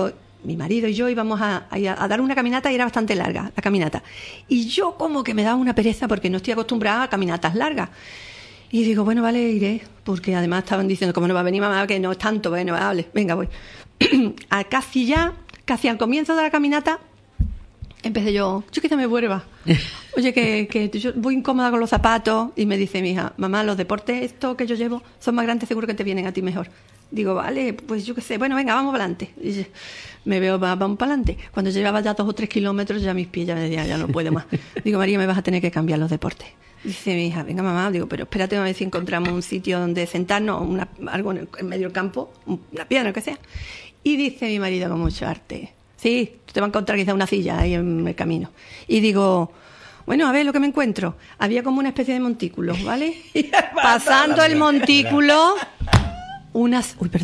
mi marido y yo íbamos a dar una caminata y era bastante larga la caminata. Y yo como que me daba una pereza porque no estoy acostumbrada a caminatas largas. Y digo, bueno, vale, iré, porque además estaban diciendo, como no va a venir mamá, que no es tanto, bueno, vale, venga, voy. Casi al comienzo de la caminata, empecé yo quizá me vuelva. Oye, que yo voy incómoda con los zapatos, y me dice mi hija, mamá, los deportes estos que yo llevo son más grandes, seguro que te vienen a ti mejor. Digo, vale, pues yo qué sé, bueno, venga, vamos para adelante. Y me veo, vamos para adelante. Cuando llevaba ya 2 o 3 kilómetros, ya mis pies ya me decían, ya no puedo más. Digo, María, me vas a tener que cambiar los deportes. Dice mi hija, venga mamá, digo, pero espérate a ver si encontramos un sitio donde sentarnos, algo en medio del campo, una piedra, lo que sea. Y dice mi marido con mucho arte, sí, te va a encontrar quizá una silla ahí en el camino. Y digo, bueno, a ver lo que me encuentro. Había como una especie de montículo, ¿vale? Pasando el montículo, una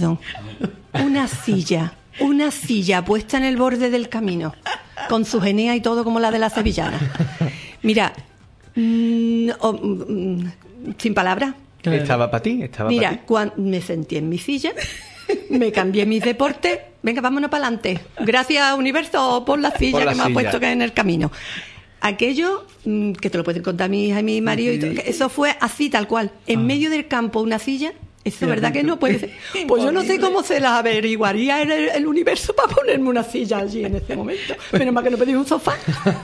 silla puesta en el borde del camino, con su genea y todo como la de la sevillana. Mira, sin palabras. Estaba para ti, Mira, cuando me senté en mi silla, me cambié mis deportes, venga, vámonos para adelante. Gracias, universo, por la silla que me ha puesto que en el camino. Aquello, que te lo pueden contar mi hija y mi marido, y todo, eso fue así, tal cual. En medio del campo, una silla. Eso es verdad que no puede ser. Pues yo no sé cómo se las averiguaría el universo para ponerme una silla allí en ese momento. Menos mal que no pedí un sofá.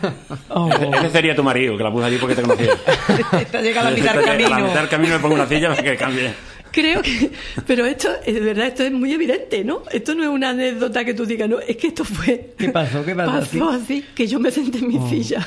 Ese sería tu marido, que la puso allí porque te conocía. Esta llega a la mitad del camino. A la mitad del camino me pongo una silla para que cambie. Creo que... Pero esto, es verdad, esto es muy evidente, ¿no? Esto no es una anécdota que tú digas, no, es que esto fue... ¿Qué pasó? Pasó así, que yo me senté en mi silla.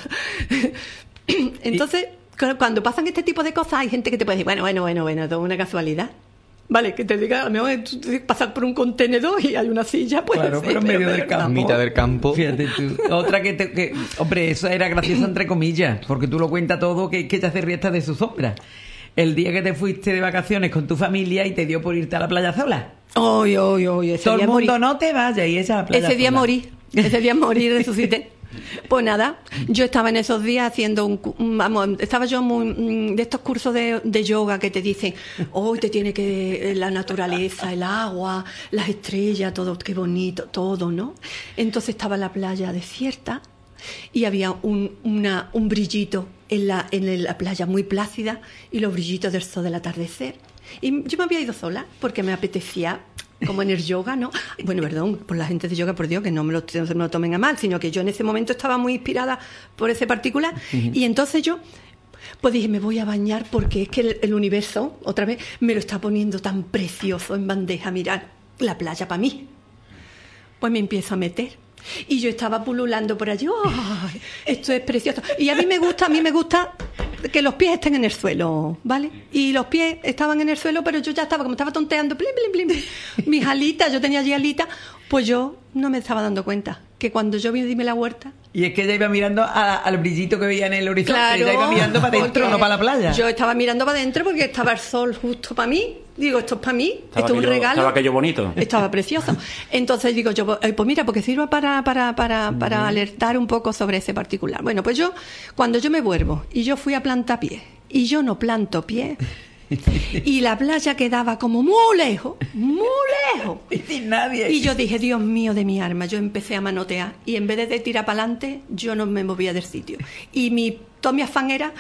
Entonces, cuando pasan este tipo de cosas, hay gente que te puede decir, bueno, todo es una casualidad. Vale, que te diga, a lo mejor pasar por un contenedor y hay una silla, pues... Claro, pero en medio del campo. Mitad del campo. Fíjate tú. Otra que... Hombre, eso era gracioso entre comillas, porque tú lo cuentas todo que te hace riesta de su sombra. El día que te fuiste de vacaciones con tu familia y te dio por irte a la playa sola. Todo el mundo no te vayas y esa a la playa ese día sola. Ese día morí, resucité. Pues nada, yo estaba en esos días haciendo estaba yo de estos cursos de yoga que te dicen, hoy te tiene que la naturaleza, el agua, las estrellas, todo, qué bonito, todo, ¿no? Entonces estaba la playa desierta y había un brillito en la playa muy plácida y los brillitos del sol del atardecer. Y yo me había ido sola porque me apetecía, como en el yoga, ¿no? Bueno, perdón, por la gente de yoga, por Dios, que no me lo tomen a mal, sino que yo en ese momento estaba muy inspirada por ese particular. Y entonces yo, pues dije, me voy a bañar porque es que el universo, otra vez, me lo está poniendo tan precioso en bandeja. Mirad, la playa para mí. Pues me empiezo a meter. Y yo estaba pululando por allí. ¡Ay, esto es precioso! Y a mí me gusta que los pies estén en el suelo, ¿vale? Y los pies estaban en el suelo, pero yo ya estaba, como estaba tonteando, blim, blim, blim, mis alitas, yo tenía allí alitas, pues yo no me estaba dando cuenta que cuando yo vi la huerta... Y es que ella iba mirando al brillito que veía en el horizonte, claro, ella iba mirando para adentro, no para la playa. Yo estaba mirando para adentro porque estaba el sol justo para mí. Digo, esto es para mí, esto es un regalo. Estaba aquello bonito. Estaba precioso. Entonces digo yo, pues mira, porque sirva para alertar un poco sobre ese particular. Bueno, pues cuando yo me vuelvo y yo fui a plantar pies y yo no planto pies y la playa quedaba como muy lejos y sin nadie. Y yo dije, Dios mío de mi alma, yo empecé a manotear y en vez de tirar para adelante yo no me movía del sitio y todo mi afán era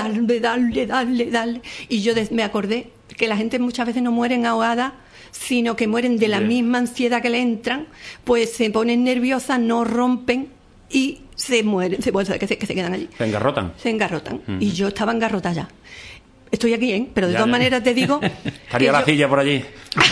darle y yo me acordé que la gente muchas veces no mueren ahogadas, sino que mueren de la misma ansiedad que le entran, pues se ponen nerviosas, no rompen y se mueren, que se quedan allí. Se engarrotan. Y yo estaba engarrotada ya. Estoy aquí, pero de todas maneras te digo... Estaría la silla por allí.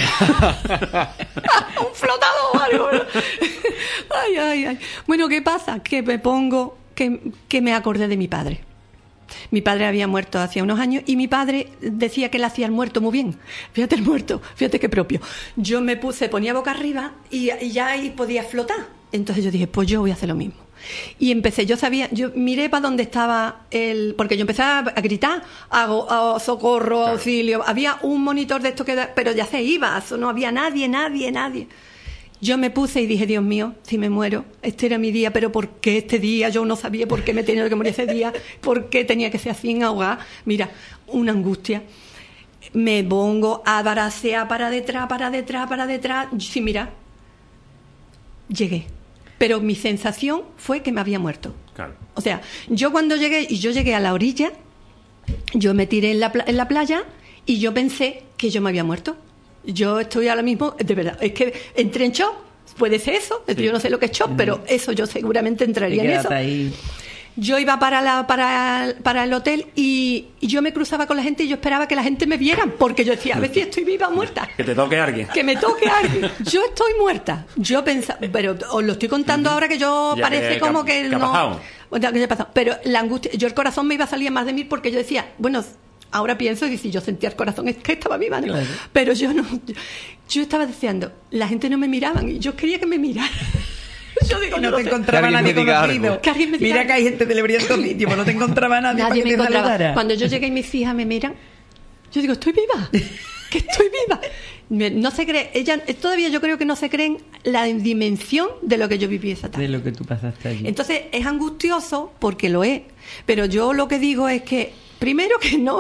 Un flotador, algo. Ay. Bueno, ¿qué pasa? Que me pongo... Que me acordé de mi padre. Mi padre había muerto hace unos años y mi padre decía que él hacía el muerto muy bien. Fíjate el muerto, fíjate qué propio. Yo me ponía boca arriba y ya ahí podía flotar. Entonces yo dije, pues yo voy a hacer lo mismo. Y empecé, yo miré para donde estaba porque yo empecé a gritar, hago socorro, auxilio. Había un monitor de esto pero ya se iba, no había nadie. Yo me puse y dije, Dios mío, si me muero, este era mi día, pero ¿por qué este día? Yo no sabía por qué me tenía que morir ese día, por qué tenía que ser así en ahogar. Mira, una angustia. Me pongo a baracear para detrás. Sí, mira, llegué. pero mi sensación fue que me había muerto. Claro. O sea, yo cuando llegué a la orilla, yo me tiré en la playa y yo pensé que yo me había muerto. Yo estoy ahora mismo, de verdad, es que entré en shock, puede ser eso, sí. Yo no sé lo que es shock, pero eso yo seguramente entraría en eso. Ahí. Yo iba para el hotel y yo me cruzaba con la gente y yo esperaba que la gente me viera, porque yo decía, a ver si estoy viva o muerta. Que te toque alguien. Que me toque alguien. Yo estoy muerta. Yo pensaba, pero os lo estoy contando ahora que yo ya parece como que no... ¿Qué ha pasado? Pero la angustia, yo el corazón me iba a salir más de mí porque yo decía, bueno... Ahora pienso que si yo sentía el corazón es que estaba viva, ¿no? Claro. Pero yo no. Yo estaba deseando. La gente no me miraban y yo quería que me miraran. Yo digo, no te encontraba nadie conocido. Que alguien me diga. Mira que hay gente de Lebriento sitio, no te encontraba nadie para que me te encontraba. Saludara. Cuando yo llegué y mis hijas me miran, yo digo, estoy viva. Que estoy viva. No se cree, todavía yo creo que no se creen la dimensión de lo que yo viví esa tarde. De lo que tú pasaste allí. Entonces es angustioso porque lo es. Pero yo lo que digo es que primero que no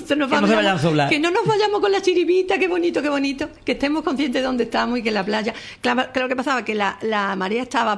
nos vayamos con la chiribita, qué bonito, que estemos conscientes de dónde estamos y que la playa, claro que pasaba que la marea estaba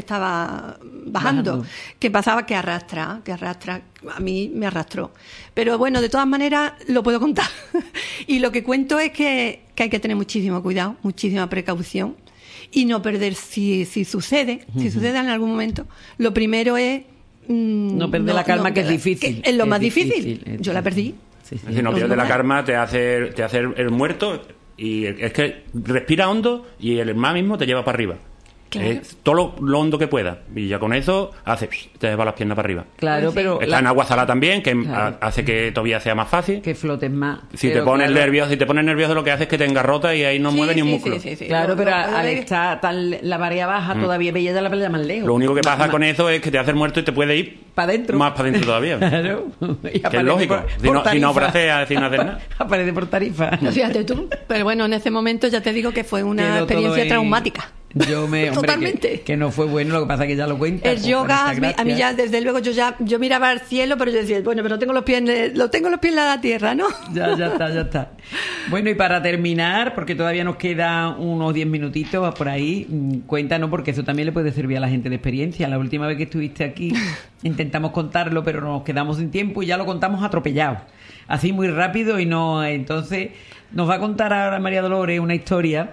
bajando, que pasaba que arrastra, a mí me arrastró. Pero bueno, de todas maneras lo puedo contar. Y lo que cuento es que hay que tener muchísimo cuidado, muchísima precaución y no perder si sucede en algún momento. Lo primero es no perder la calma, que es difícil. Es lo más difícil. Yo la perdí. Sí. Si no pierdes la calma, te hace el muerto, y es que respira hondo y el mar mismo te lleva para arriba. Claro. Todo lo hondo que pueda, y ya con eso te lleva las piernas para arriba. Claro, pero está en agua salada también, que hace que todavía sea más fácil, que flotes más. Si te pones nervioso, lo que hace es que te engarrota y ahí no mueve ni un músculo. Sí. Claro, pero al estar la marea baja todavía veía la playa más lejos. Lo único que pasa con eso es que te hace el muerto y te puede ir para adentro, más para adentro todavía. Claro. Que es lógico. Si no braceas, sin hacer nada. Aparece por tarifa. Fíjate tú. Pero bueno, en ese momento ya te digo que fue una experiencia traumática. Totalmente. Que no fue bueno, lo que pasa es que ya lo cuenta. El yoga, a mí ya, desde luego, yo miraba al cielo, pero yo decía, bueno, pero tengo los pies en la tierra, ¿no? Ya está. Bueno, y para terminar, porque todavía nos quedan unos 10 minutitos por ahí, cuéntanos, porque eso también le puede servir a la gente de experiencia. La última vez que estuviste aquí intentamos contarlo, pero nos quedamos sin tiempo y ya lo contamos atropellado, así muy rápido, y no. Entonces nos va a contar ahora María Dolores una historia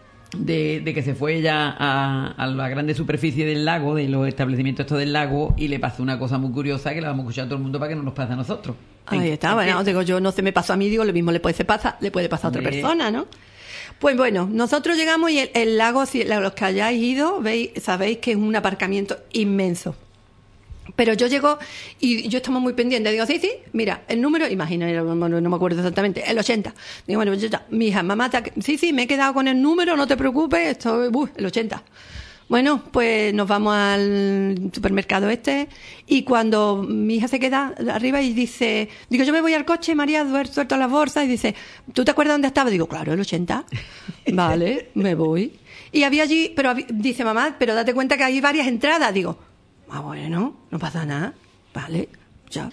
de que se fue ella a la grande superficie del lago, de los establecimientos estos del lago, y le pasó una cosa muy curiosa que la vamos a escuchar a todo el mundo para que no nos pase a nosotros. Ahí está, bueno, digo, yo no se me pasó a mí, digo, lo mismo le puede pasar a otra persona, ¿no? Pues bueno, nosotros llegamos y el lago, si los que hayáis ido, sabéis que es un aparcamiento inmenso. Pero yo llego y yo estamos muy pendientes. Digo, sí, mira, el número, imagina, no me acuerdo exactamente, el 80. Digo, bueno, mi hija, mamá, sí, me he quedado con el número, no te preocupes, esto el 80. Bueno, pues nos vamos al supermercado y cuando mi hija se queda arriba y dice, digo, yo me voy al coche, María, suelto las bolsas, y dice, ¿tú te acuerdas dónde estaba? Digo, claro, el 80. Vale, me voy. Y había allí, dice, mamá, pero date cuenta que hay varias entradas. Digo, bueno, no pasa nada, vale, ya.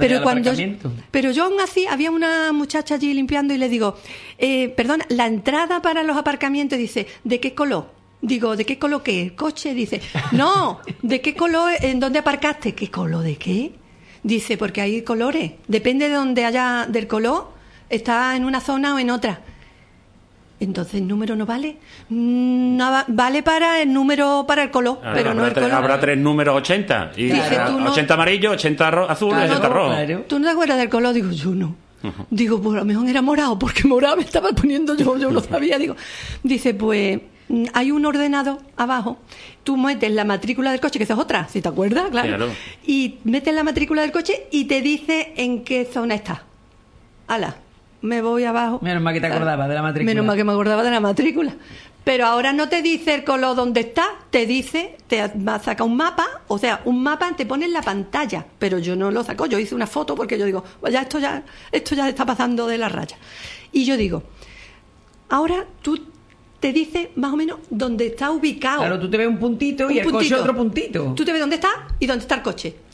Pero yo aún así, había una muchacha allí limpiando y le digo, perdona, la entrada para los aparcamientos, dice, ¿de qué color? Digo, ¿de qué color qué? ¿El coche? Dice, no, ¿de qué color? ¿En dónde aparcaste? ¿Qué color de qué? Dice, porque hay colores, depende de donde haya del color, está en una zona o en otra. Entonces el número no vale. No, vale para el número, para el color, pero no el color. Habrá 3 números 80. Y 80 amarillo, 80 azul y 80 rojo. Claro. ¿Tú no te acuerdas del color? Digo, yo no. Digo, pues a lo mejor era morado, porque morado me estaba poniendo yo no sabía. Digo, dice, pues hay un ordenador abajo. Tú metes la matrícula del coche, que esa es otra, si te acuerdas, claro. Y metes la matrícula del coche y te dice en qué zona está. ¡Hala! Me voy abajo. Menos mal que te acordabas de la matrícula. Menos mal que me acordaba de la matrícula. Pero ahora no te dice el color donde está, te dice, te saca un mapa, o sea, un mapa te pone en la pantalla, pero yo no lo saco, yo hice una foto porque yo digo, esto ya está pasando de la raya. Y yo digo, ahora tú te dices más o menos dónde está ubicado. Claro, tú te ves un puntito y el coche otro puntito. Tú te ves dónde está y dónde está el coche.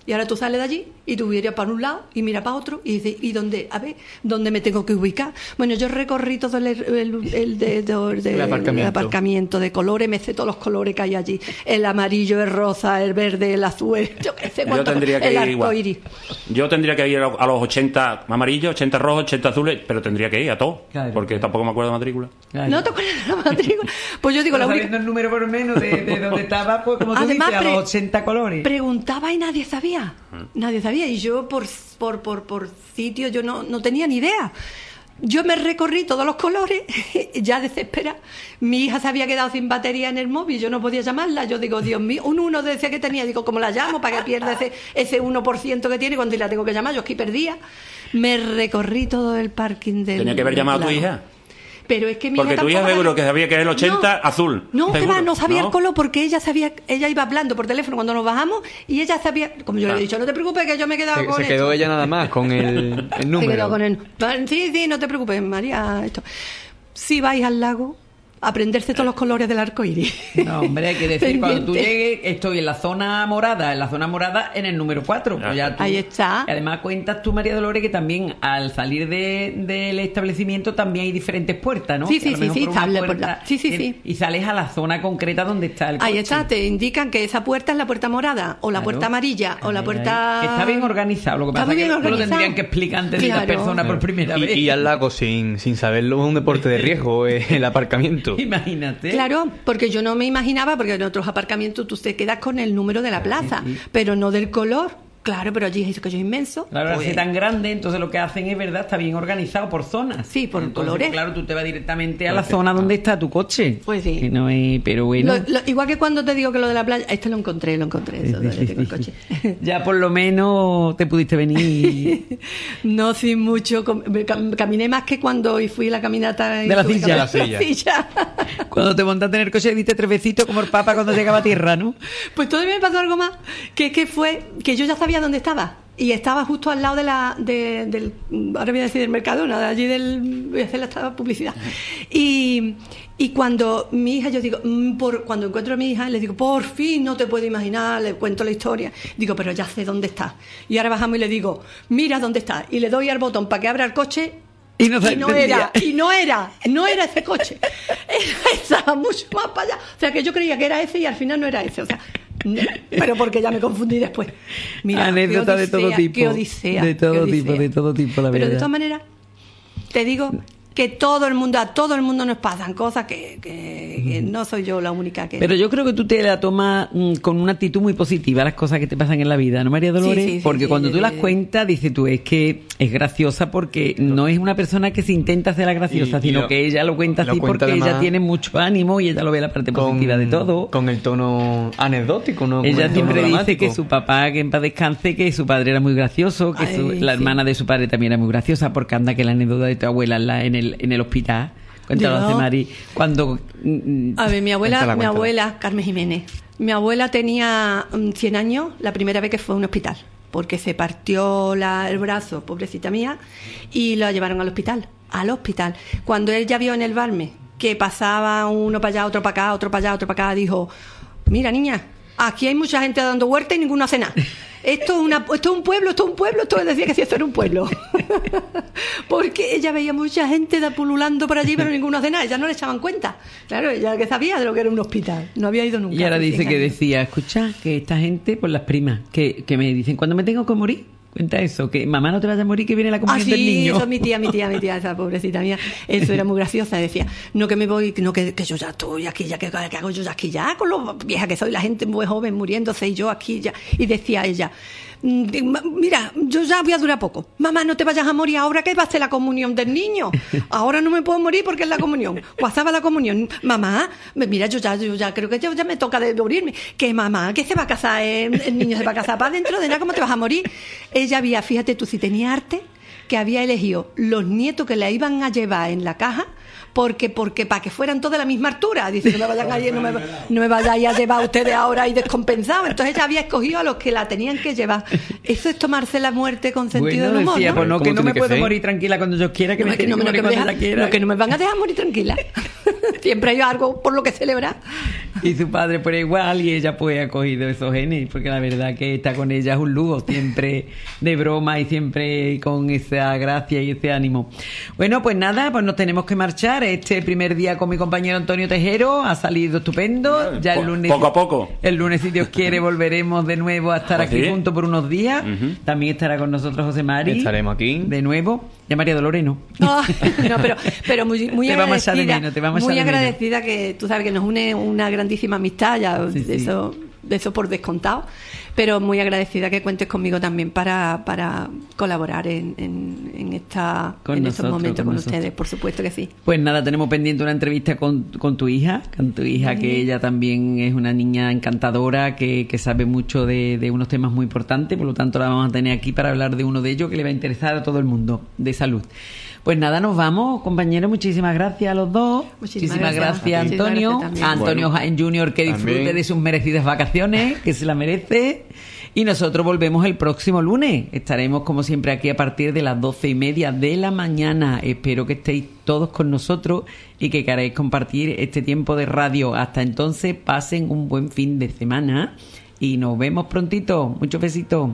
Y ahora tú sales de allí y tú miras para un lado y miras para otro y dices, ¿y dónde? A ver, ¿dónde me tengo que ubicar? Bueno, yo recorrí todo el aparcamiento de colores, me sé todos los colores que hay allí. El amarillo, el rosa, el verde, el azul, yo qué sé cuánto, el arco iris. Yo tendría que ir a los 80 amarillos, 80 rojos, 80 azules, pero tendría que ir a todos, porque tampoco me acuerdo de matrícula. No te acuerdas de la matrícula. Pues yo digo, pero sabiendo el número por lo menos de donde estaba, pues como tú dices, a los 80 colores. Preguntaba y nadie sabía. Nadie sabía. Y yo por sitio yo no tenía ni idea. Yo me recorrí todos los colores, ya desesperada. Mi hija se había quedado sin batería en el móvil, yo no podía llamarla. Yo digo, Dios mío, un 1 decía que tenía. Digo, ¿cómo la llamo para que pierda ese 1% que tiene cuando la tengo que llamar? Yo aquí perdía. Me recorrí todo el parking del... ¿Tenía que haber llamado a tu hija? Pero es que mi porque hija tu hija seguro que sabía que era el 80 azul. No, que va, no sabía el color porque ella iba hablando por teléfono cuando nos bajamos y ella sabía, como yo le he dicho, no te preocupes que yo me he quedado con se esto. quedó ella nada más con el número. Se quedó con el... Sí, no te preocupes, María. Esto. Si vais al lago, aprenderse todos los colores del arco iris. No, hombre, hay que decir, cuando tú llegues, estoy en la zona morada, en el número 4. Pues ya tú, ahí está. Y además cuentas tú, María Dolores, que también al salir del establecimiento también hay diferentes puertas, ¿no? Sí. Y sales a la zona concreta donde está el coche. Ahí está, te indican que esa puerta es la puerta morada, o la puerta amarilla, o la puerta... Está bien organizado, lo que pasa es que no lo tendrían que explicar antes de las personas por primera vez. Y al lago sin saberlo es un deporte de riesgo, el aparcamiento. Imagínate. Claro, porque yo no me imaginaba, porque en otros aparcamientos tú te quedas con el número de la plaza, pero no del color. Claro, pero allí es que es inmenso. Claro, pues, así tan grande, entonces lo que hacen es verdad, está bien organizado por zonas. Sí, por entonces, colores. Claro, tú te vas directamente a la zona donde está tu coche. Pues sí. Que no es, pero bueno. Igual que cuando te digo que lo de la playa, lo encontré, eso, tengo el coche. Ya por lo menos te pudiste venir. No, sin mucho. Caminé más que cuando fui a la caminata de la silla. Cuando te montaste en el coche diste 3 besitos como el Papa cuando llegaba a tierra, ¿no? Pues todavía me pasó algo más, que fue que yo ya sabía dónde estaba. Y estaba justo al lado del ahora voy a decir del Mercadona, de allí voy a hacer la publicidad. Y cuando mi hija, yo digo, cuando encuentro a mi hija, le digo, por fin, no te puedo imaginar, le cuento la historia. Digo, pero ya sé dónde está. Y ahora bajamos y le digo, mira dónde está. Y le doy al botón para que abra el coche. Y no era ese coche. Estaba mucho más para allá. O sea, que yo creía que era ese y al final no era ese. O sea, pero porque ya me confundí después. Mira, anécdota de todo tipo. Qué odisea. De todo tipo, la verdad. Pero de todas maneras, te digo que a todo el mundo nos pasan cosas que no soy yo la única que... Pero yo creo que tú te la tomas con una actitud muy positiva las cosas que te pasan en la vida, ¿no, María Dolores? Sí, porque cuando tú las cuentas, dices tú, es que es graciosa porque no es una persona que se intenta hacer la graciosa, sino que ella lo cuenta así porque ella tiene mucho ánimo y ella lo ve la parte positiva de todo. Con el tono anecdótico, ¿no? Ella siempre dice que su papá, que en paz descanse, que su padre era muy gracioso, que la hermana de su padre también era muy graciosa, porque anda que la anécdota de tu abuela en el hospital. Cuéntalo, hace Mari. Cuando... A ver, mi abuela, Carmen Jiménez, mi abuela tenía 100 años la primera vez que fue a un hospital, porque se partió el brazo, pobrecita mía, y la llevaron al hospital. Cuando él ya vio en el Balme que pasaba uno para allá, otro para acá, otro para allá, otro para acá, dijo, mira niña, aquí hay mucha gente dando vueltas y ninguno hace nada. Esto es un pueblo, esto decía que sí, esto era un pueblo. Porque ella veía mucha gente pululando por allí, pero ninguno hace nada, ella no le echaban cuenta. Claro, ella que sabía de lo que era un hospital, no había ido nunca. Y ahora dice que decía, escucha, que esta gente, por las primas, que me dicen, cuando me tengo que morir, cuenta eso, que mamá no te vaya a morir, que viene la comunión del niño. Eso, mi tía, esa pobrecita mía, eso era muy graciosa. Decía, no que me voy, no que yo ya estoy aquí, ya que hago yo ya aquí, ya con lo vieja que soy, la gente muy joven muriéndose y yo aquí ya. Y decía ella, mira, yo ya voy a durar poco. Mamá, no te vayas a morir ahora que va a ser la comunión del niño. Ahora no me puedo morir porque es la comunión. Pasaba la comunión. Mamá, mira, yo ya creo que ya me toca de morirme. Que mamá, que se va a casar, el niño se va a casar para dentro de nada, ¿cómo te vas a morir? Ella había, fíjate tú, si tenía arte, que había elegido los nietos que la iban a llevar en la caja porque para que fueran todos de la misma altura. Dice, no me vayáis a llevar ustedes ahora y descompensados. Entonces ella había escogido a los que la tenían que llevar. Eso es tomarse la muerte con sentido del humor, decía, ¿no? Pues no, que no me puedo morir tranquila cuando yo quiera, que me quiera. Que no me van a dejar morir tranquila. Siempre hay algo por lo que celebrar. Y su padre por igual, y ella pues ha cogido esos genes, porque la verdad que estar con ella es un lujo, siempre de broma y siempre con esa gracia y ese ánimo. Bueno, pues nada, pues nos tenemos que marchar. Este primer día con mi compañero Antonio Tejero ha salido estupendo. Ya el lunes, poco a poco. El lunes, si Dios quiere, volveremos de nuevo a estar aquí juntos por unos días. También estará con nosotros José Mari. Estaremos aquí. De nuevo. Y a María Dolores no. No, pero muy te agradecida. Vamos a echar de menos, te vamos a muy echar de menos. agradecida, que tú sabes que nos une una grandísima amistad, ya Sí, sí. de eso por descontado, pero muy agradecida que cuentes conmigo también para colaborar en estos momentos con ustedes, por supuesto que sí. Pues nada, tenemos pendiente una entrevista con tu hija, que ella también es una niña encantadora, que sabe mucho de unos temas muy importantes, por lo tanto la vamos a tener aquí para hablar de uno de ellos que le va a interesar a todo el mundo, de salud. Pues nada, nos vamos, compañeros. Muchísimas gracias a los dos. Muchísimas gracias, Antonio. Gracias a Antonio Jaén Jr., que disfrute también de sus merecidas vacaciones, que se la merece. Y nosotros volvemos el próximo lunes. Estaremos, como siempre, aquí a partir de las 12:30 de la mañana. Espero que estéis todos con nosotros y que queráis compartir este tiempo de radio. Hasta entonces, pasen un buen fin de semana y nos vemos prontito. Muchos besitos.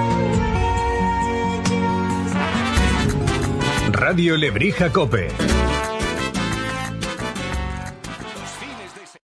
Radio Lebrija Cope.